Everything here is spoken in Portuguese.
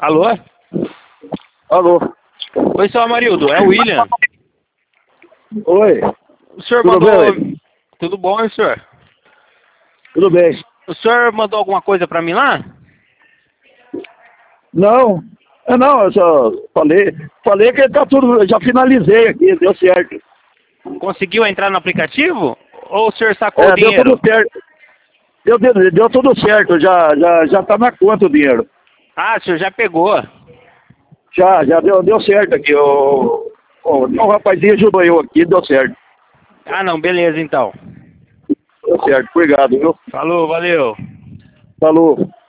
Alô? Alô. Oi, seu Amarildo, é o William. Oi. O senhor Tudo mandou... bem? Tudo bom, hein, senhor? Tudo bem. O senhor mandou alguma coisa pra mim lá? Não. Não, eu só falei que tá tudo, já finalizei aqui, deu certo. Conseguiu entrar no aplicativo? Ou o senhor sacou o Deu dinheiro? tudo certo. Deu tudo certo, já tá na conta o dinheiro. Ah, o senhor já pegou. Já deu certo aqui. O rapazinho ajudou eu aqui, deu certo. Ah, não, beleza, então. Deu certo, obrigado, viu? Falou, valeu. Falou.